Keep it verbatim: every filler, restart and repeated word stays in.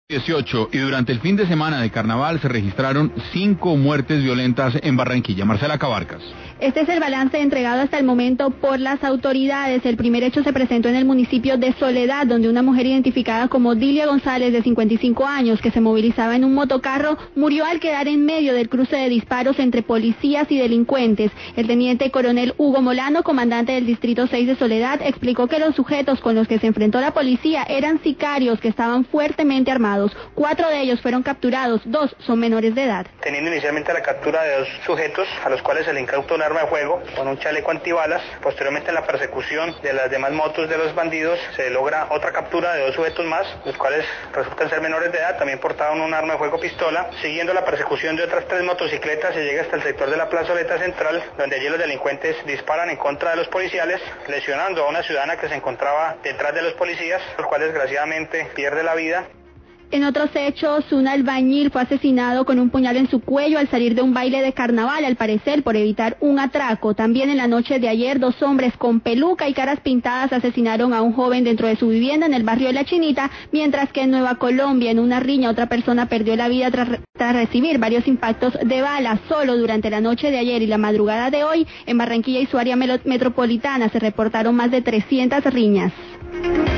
dieciocho y durante el fin de semana de carnaval se registraron cinco muertes violentas en Barranquilla. Marcela Cabarcas. Este es el balance entregado hasta el momento por las autoridades. El primer hecho se presentó en el municipio de Soledad, donde una mujer identificada como Dilia González, de cincuenta y cinco años, que se movilizaba en un motocarro, murió al quedar en medio del cruce de disparos entre policías y delincuentes. El teniente coronel Hugo Molano, comandante del distrito seis de Soledad, explicó que los sujetos con los que se enfrentó la policía eran sicarios que estaban fuertemente armados. Cuatro de ellos fueron capturados, dos son menores de edad. Teniendo inicialmente la captura de dos sujetos, a los cuales se le incauta un arma de fuego con un chaleco antibalas. Posteriormente, en la persecución de las demás motos de los bandidos, se logra otra captura de dos sujetos más, los cuales resultan ser menores de edad, también portaban un arma de fuego pistola. Siguiendo la persecución de otras tres motocicletas, se llega hasta el sector de la plazoleta central, donde allí los delincuentes disparan en contra de los policiales, lesionando a una ciudadana que se encontraba detrás de los policías, los cuales desgraciadamente pierde la vida. En otros hechos, un albañil fue asesinado con un puñal en su cuello al salir de un baile de carnaval, al parecer por evitar un atraco. También en la noche de ayer, dos hombres con peluca y caras pintadas asesinaron a un joven dentro de su vivienda en el barrio de La Chinita, mientras que en Nueva Colombia, en una riña, otra persona perdió la vida tras, tras recibir varios impactos de bala. Solo durante la noche de ayer y la madrugada de hoy, en Barranquilla y su área metropolitana se reportaron más de trescientas riñas.